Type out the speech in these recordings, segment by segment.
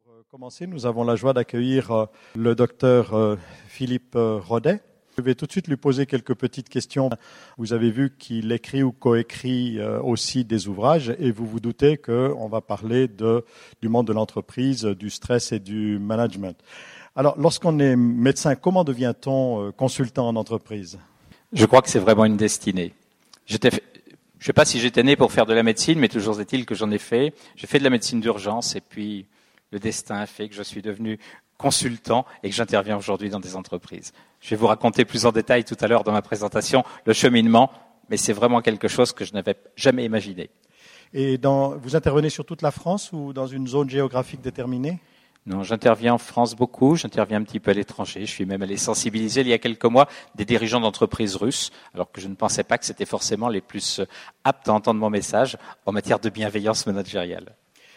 Commencer, nous avons la joie d'accueillir le docteur Philippe Rodet. Je vais tout de suite lui poser quelques petites questions. Vous avez vu qu'il écrit ou coécrit aussi des ouvrages et vous vous doutez qu'on va parler du monde de l'entreprise, du stress et du management. Alors, lorsqu'on est médecin, comment devient-on consultant en entreprise ? Je crois que c'est vraiment une destinée. Je ne sais pas si j'étais né pour faire de la médecine, mais toujours est-il que j'en ai fait. J'ai fait de la médecine d'urgence et puis le destin a fait que je suis devenu consultant et que j'interviens aujourd'hui dans des entreprises. Je vais vous raconter plus en détail tout à l'heure dans ma présentation le cheminement, mais c'est vraiment quelque chose que je n'avais jamais imaginé. Et vous intervenez sur toute la France ou dans une zone géographique déterminée ? Non, j'interviens en France beaucoup, j'interviens un petit peu à l'étranger. Je suis même allé sensibiliser il y a quelques mois des dirigeants d'entreprises russes, alors que je ne pensais pas que c'était forcément les plus aptes à entendre mon message en matière de bienveillance managériale.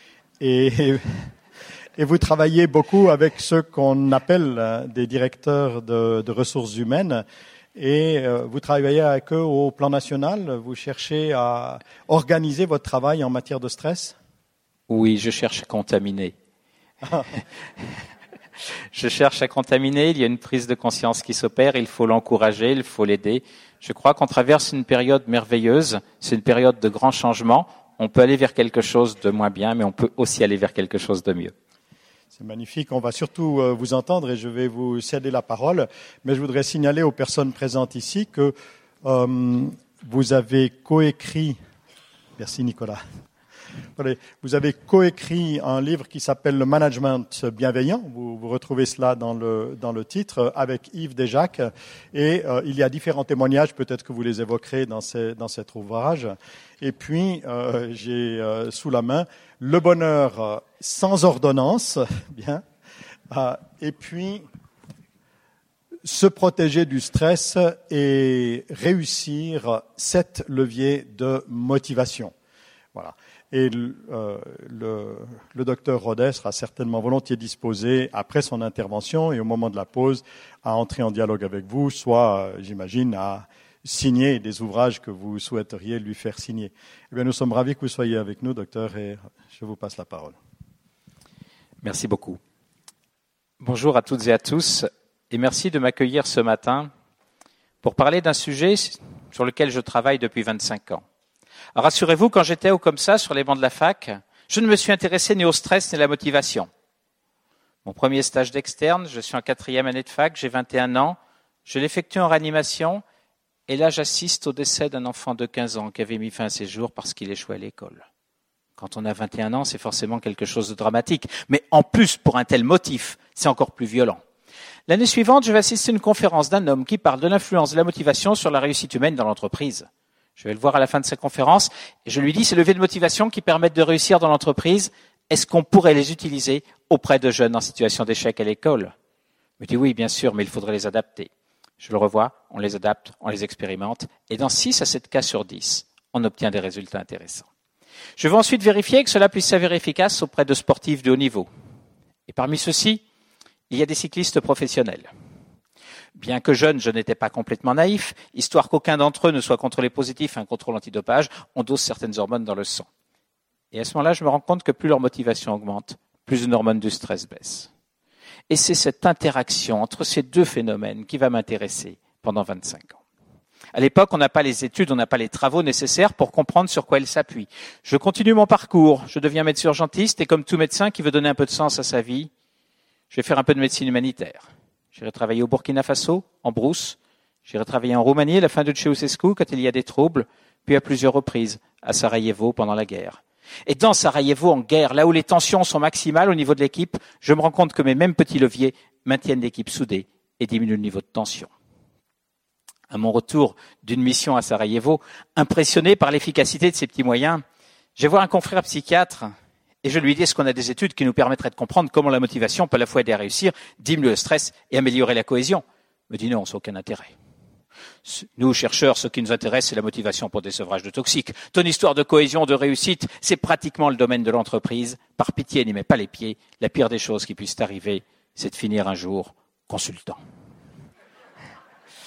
Et vous travaillez beaucoup avec ceux qu'on appelle des directeurs de ressources humaines et vous travaillez avec eux au plan national. Vous cherchez à organiser votre travail en matière de stress ? Oui, je cherche à contaminer. Je cherche à contaminer, il y a une prise de conscience qui s'opère, il faut l'encourager, il faut l'aider. Je crois qu'on traverse une période merveilleuse, c'est une période de grands changements. On peut aller vers quelque chose de moins bien, mais on peut aussi aller vers quelque chose de mieux. C'est magnifique, on va surtout vous entendre et je vais vous céder la parole. Mais je voudrais signaler aux personnes présentes ici que vous avez coécrit, merci Nicolas, vous avez coécrit un livre qui s'appelle « Le management bienveillant ». Vous retrouvez cela dans le titre avec Yves Desjacques. Et il y a différents témoignages, peut-être que vous les évoquerez dans cet ouvrage. Et puis, j'ai sous la main « Le bonheur sans ordonnance ». Bien. Et puis, « Se protéger du stress et réussir 7 leviers de motivation ». Voilà. Et le docteur Rodet sera certainement volontiers disposé, après son intervention et au moment de la pause, à entrer en dialogue avec vous, soit, j'imagine, à signer des ouvrages que vous souhaiteriez lui faire signer. Eh bien, nous sommes ravis que vous soyez avec nous, docteur, et je vous passe la parole. Merci beaucoup. Bonjour à toutes et à tous, et merci de m'accueillir ce matin pour parler d'un sujet sur lequel je travaille depuis 25 ans. Alors, rassurez-vous, quand j'étais comme ça sur les bancs de la fac, je ne me suis intéressé ni au stress ni à la motivation. Mon premier stage d'externe, je suis en 4e année de fac, j'ai 21 ans, je l'effectue en réanimation et là j'assiste au décès d'un enfant de 15 ans qui avait mis fin à ses jours parce qu'il échouait à l'école. Quand on a 21 ans, c'est forcément quelque chose de dramatique, mais en plus, pour un tel motif, c'est encore plus violent. L'année suivante, je vais assister à une conférence d'un homme qui parle de l'influence de la motivation sur la réussite humaine dans l'entreprise. Je vais le voir à la fin de sa conférence et je lui dis, ces leviers de motivation qui permettent de réussir dans l'entreprise, est-ce qu'on pourrait les utiliser auprès de jeunes en situation d'échec à l'école ? Il me dit oui, bien sûr, mais il faudrait les adapter. Je le revois, on les adapte, on les expérimente et dans 6 à 7 cas sur 10, on obtient des résultats intéressants. Je vais ensuite vérifier que cela puisse s'avérer efficace auprès de sportifs de haut niveau. Et parmi ceux-ci, il y a des cyclistes professionnels. Bien que jeune, je n'étais pas complètement naïf, histoire qu'aucun d'entre eux ne soit contrôlé positif à un contrôle antidopage, on dose certaines hormones dans le sang. Et à ce moment-là, je me rends compte que plus leur motivation augmente, plus une hormone du stress baisse. Et c'est cette interaction entre ces deux phénomènes qui va m'intéresser pendant 25 ans. À l'époque, on n'a pas les études, on n'a pas les travaux nécessaires pour comprendre sur quoi ils s'appuient. Je continue mon parcours, je deviens médecin urgentiste et comme tout médecin qui veut donner un peu de sens à sa vie, je vais faire un peu de médecine humanitaire. J'irai travailler au Burkina Faso, en brousse. J'irai travailler en Roumanie à la fin de Ceausescu quand il y a des troubles, puis à plusieurs reprises à Sarajevo pendant la guerre. Et dans Sarajevo, en guerre, là où les tensions sont maximales au niveau de l'équipe, je me rends compte que mes mêmes petits leviers maintiennent l'équipe soudée et diminuent le niveau de tension. À mon retour d'une mission à Sarajevo, impressionné par l'efficacité de ces petits moyens, je vais voir un confrère psychiatre et je lui dis, est-ce qu'on a des études qui nous permettraient de comprendre comment la motivation peut à la fois aider à réussir, diminuer le stress et améliorer la cohésion ? Il me dit non, ça n'a aucun intérêt. Nous, chercheurs, ce qui nous intéresse, c'est la motivation pour des sevrages de toxiques. Ton histoire de cohésion, de réussite, c'est pratiquement le domaine de l'entreprise. Par pitié, n'y mets pas les pieds. La pire des choses qui puissent t'arriver, c'est de finir un jour consultant.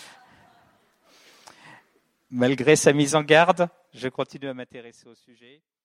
Malgré sa mise en garde, je continue à m'intéresser au sujet.